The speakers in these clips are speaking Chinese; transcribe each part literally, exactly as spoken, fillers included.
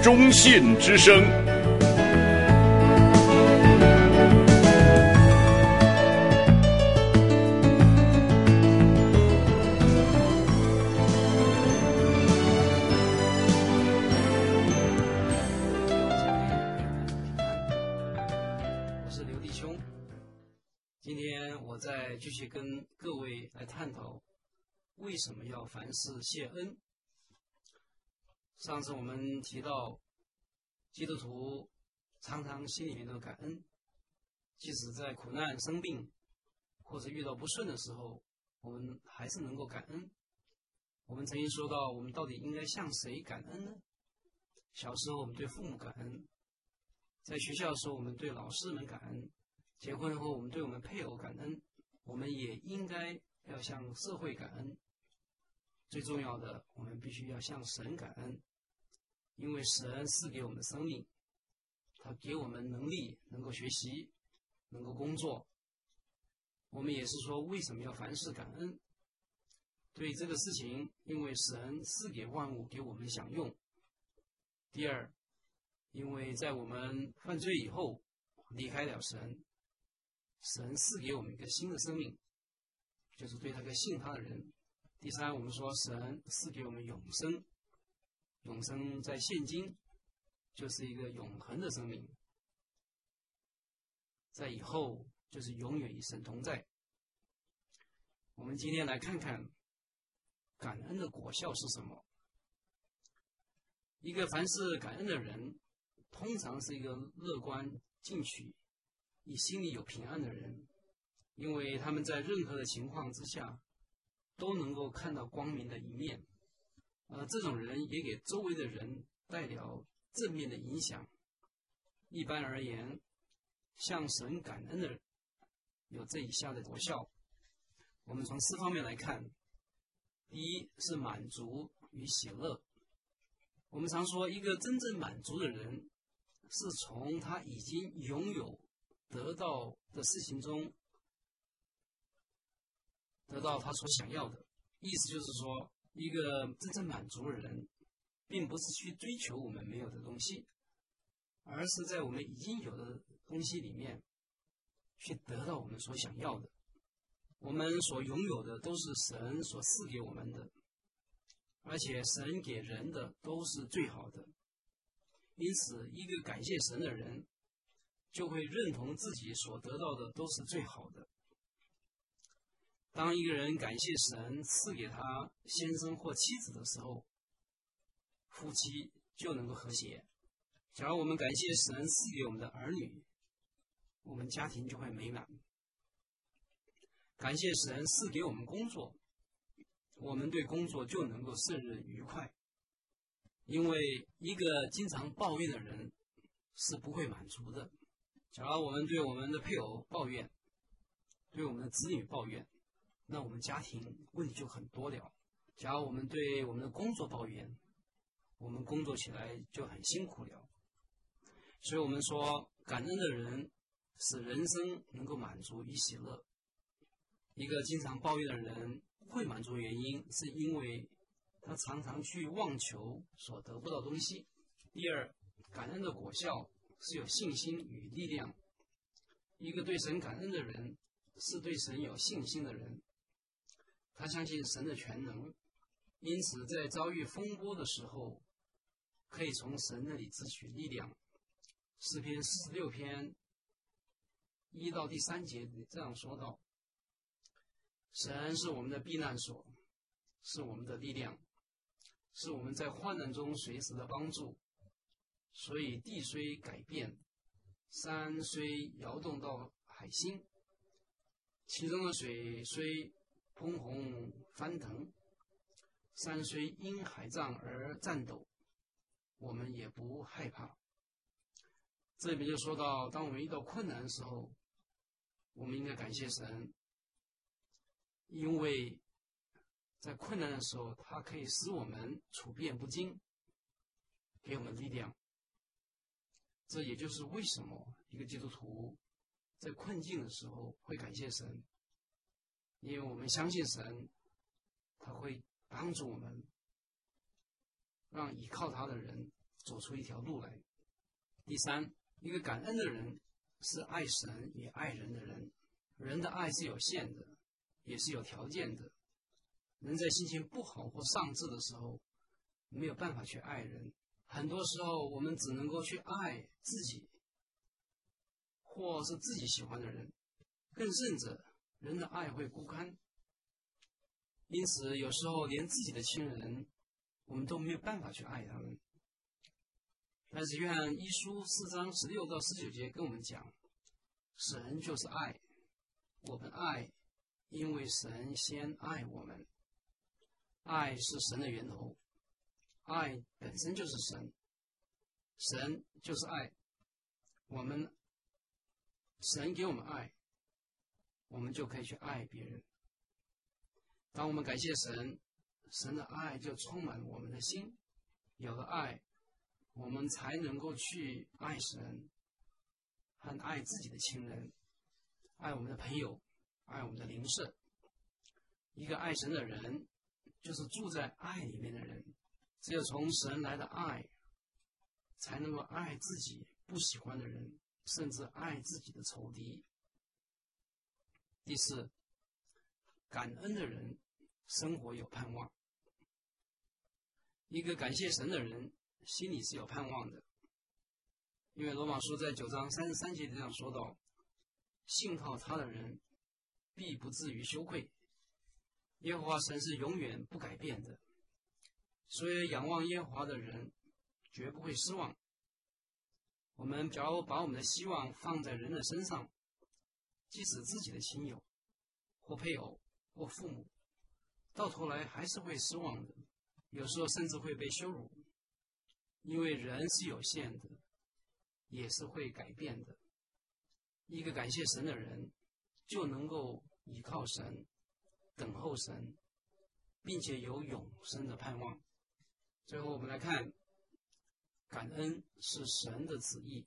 忠信之声。 我是刘弟兄，今天我再继续跟各位来探讨为什么要凡事谢恩。上次我们提到，基督徒常常心里面都感恩，即使在苦难、生病或者遇到不顺的时候，我们还是能够感恩。我们曾经说到，我们到底应该向谁感恩呢？小时候我们对父母感恩，在学校的时候我们对老师们感恩，结婚后我们对我们配偶感恩，我们也应该要向社会感恩。最重要的，我们必须要向神感恩，因为神赐给我们的生命，他给我们能力，能够学习，能够工作。我们也是说，为什么要凡事感恩？对这个事情，因为神赐给万物给我们享用。第二，因为在我们犯罪以后离开了神，神赐给我们一个新的生命，就是对那个信他的人。第三，我们说神赐给我们永生，永生在现今就是一个永恒的生命，在以后就是永远与神同在。我们今天来看看感恩的果效是什么。一个凡事感恩的人，通常是一个乐观进取、以心里有平安的人，因为他们在任何的情况之下都能够看到光明的一面，而这种人也给周围的人带来正面的影响。一般而言，向神感恩的人有这以下的果效。我们从四方面来看。第一是满足与喜乐。我们常说，一个真正满足的人，是从他已经拥有得到的事情中得到他所想要的。意思就是说，一个真正满足的人，并不是去追求我们没有的东西，而是在我们已经有的东西里面去得到我们所想要的。我们所拥有的都是神所赐给我们的，而且神给人的都是最好的。因此，一个感谢神的人，就会认同自己所得到的都是最好的。当一个人感谢神赐给他先生或妻子的时候，夫妻就能够和谐。假如我们感谢神赐给我们的儿女，我们家庭就会美满。感谢神赐给我们工作，我们对工作就能够胜任愉快。因为一个经常抱怨的人是不会满足的。假如我们对我们的配偶抱怨，对我们的子女抱怨，那我们家庭问题就很多了。假如我们对我们的工作抱怨，我们工作起来就很辛苦了。所以我们说，感恩的人使人生能够满足与喜乐。一个经常抱怨的人会满足的原因，是因为他常常去妄求所得不到东西。第二，感恩的果效是有信心与力量。一个对神感恩的人，是对神有信心的人，他相信神的全能，因此在遭遇风波的时候，可以从神那里汲取力量。诗篇四十六篇一到第三节这样说道：神是我们的避难所，是我们的力量，是我们在患难中随时的帮助。所以地虽改变，山虽摇动到海心，其中的水虽匉茕翻腾，山虽因海涨而颤抖，我们也不害怕。这里面就说到，当我们遇到困难的时候，我们应该感谢神，因为在困难的时候，它可以使我们处变不惊，给我们力量。这也就是为什么一个基督徒在困境的时候会感谢神，因为我们相信神，他会帮助我们，让依靠他的人走出一条路来。第三，一个感恩的人是爱神也爱人的人。人的爱是有限的，也是有条件的。人在心情不好或丧志的时候，没有办法去爱人。很多时候，我们只能够去爱自己，或是自己喜欢的人。更甚者，人的爱会孤单。因此，有时候连自己的亲人，我们都没有办法去爱他们。但是，约翰一书四章十六到十九节跟我们讲，神就是爱，我们爱，因为神先爱我们。爱是神的源头，爱本身就是神，神就是爱。我们神给我们爱，我们就可以去爱别人。当我们感谢神，神的爱就充满我们的心。有了爱，我们才能够去爱神，和爱自己的亲人，爱我们的朋友，爱我们的邻舍。一个爱神的人，就是住在爱里面的人。只有从神来的爱，才能够爱自己不喜欢的人，甚至爱自己的仇敌。第四，感恩的人生活有盼望。一个感谢神的人心里是有盼望的，因为罗马书在九章三十三节这样说道：信靠他的人必不至于羞愧。耶和华神是永远不改变的，所以仰望耶和华的人绝不会失望。我们假如把我们的希望放在人的身上，即使自己的亲友或配偶或父母，到头来还是会失望的，有时候甚至会被羞辱。因为人是有限的，也是会改变的。一个感谢神的人，就能够依靠神，等候神，并且有永生的盼望。最后我们来看，感恩是神的旨意。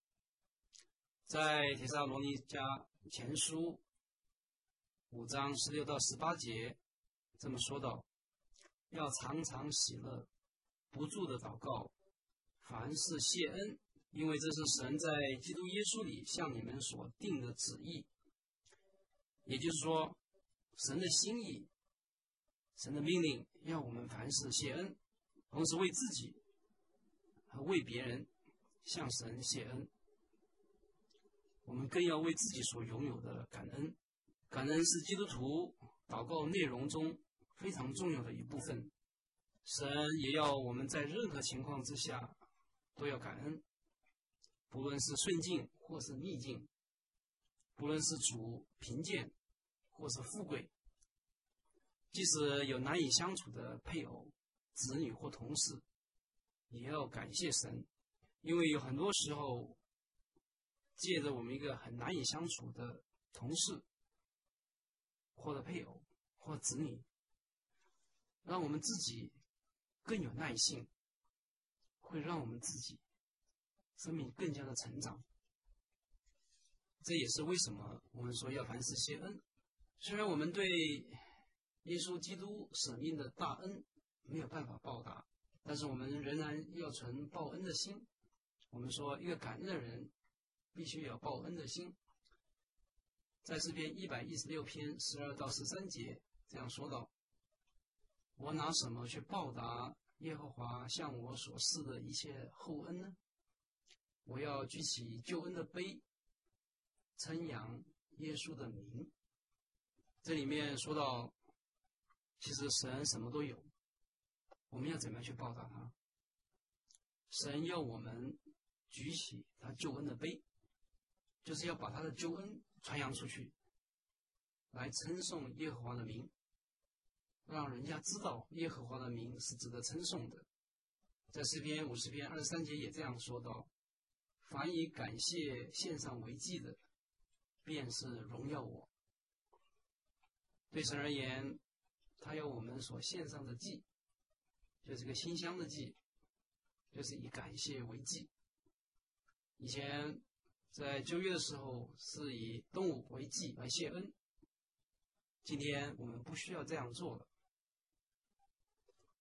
在帖撒罗尼迦前书五章十六到十八节这么说道：要常常喜乐，不住的祷告，凡事谢恩，因为这是神在基督耶稣里向你们所定的旨意。也就是说，神的心意，神的命令要我们凡事谢恩，同时为自己和为别人向神谢恩。我们更要为自己所拥有的感恩。感恩是基督徒祷告内容中非常重要的一部分。神也要我们在任何情况之下都要感恩，不论是顺境或是逆境，不论是主贫贱或是富贵，即使有难以相处的配偶、子女或同事，也要感谢神。因为有很多时候，借着我们一个很难以相处的同事或者配偶或子女，让我们自己更有耐性，会让我们自己生命更加的成长。这也是为什么我们说要凡事谢恩。虽然我们对耶稣基督舍命的大恩没有办法报答，但是我们仍然要存报恩的心。我们说一个感恩的人必须有报恩的心。在诗篇一百一十六篇十二到十三节这样说道：我拿什么去报答耶和华向我所施的一切厚恩呢？我要举起救恩的杯，称扬耶稣的名。这里面说到，其实神什么都有，我们要怎么样去报答他？神要我们举起他救恩的杯，就是要把他的救恩传扬出去，来称颂耶和华的名，让人家知道耶和华的名是值得称颂的。在诗篇五十篇二十三节也这样说道：凡以感谢献上为祭的，便是荣耀我。对神而言，他要我们所献上的祭，就是个馨香的祭，就是以感谢为祭。以前在旧约的时候是以动物为祭来谢恩，今天我们不需要这样做了。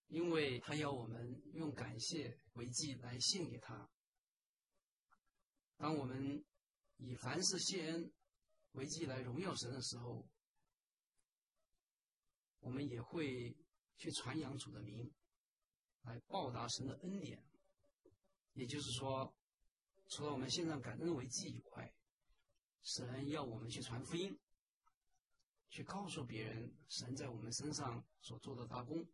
因为他要我们用感谢为祭来献给他。当我们以凡事谢恩为祭来荣耀神的时候，我们也会去传扬主的名，来报答神的恩典。也就是说，除了我们献上感恩为祭以外，神要我们去传福音，去告诉别人神在我们身上所做的大功。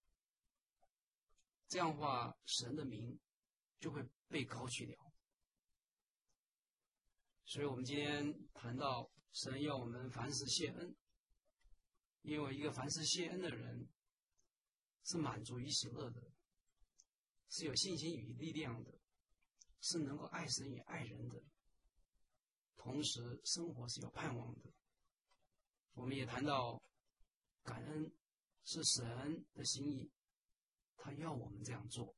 这样的话，神的名就会被高举了。所以我们今天谈到神要我们凡事谢恩，因为一个凡事谢恩的人是满足于喜乐的，是有信心与力量的，是能够爱神与爱人的，同时生活是有盼望的。我们也谈到感恩是神的心意，他要我们这样做，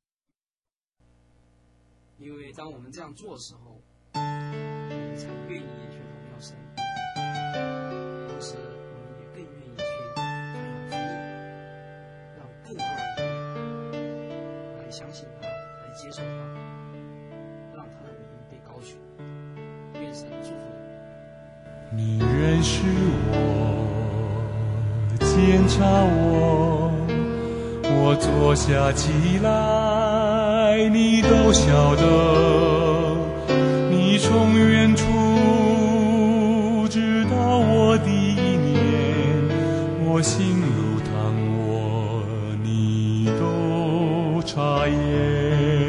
因为当我们这样做的时候，我们才愿意去荣耀神，同时我们也更愿意去传扬福音，让更多人来相信他，来接受他，让他的名被高举。愿神祝福你。 你认识我，检查我，我坐下起来，你都晓得。你从远处知道我的一念，我心如汤，我你都察验。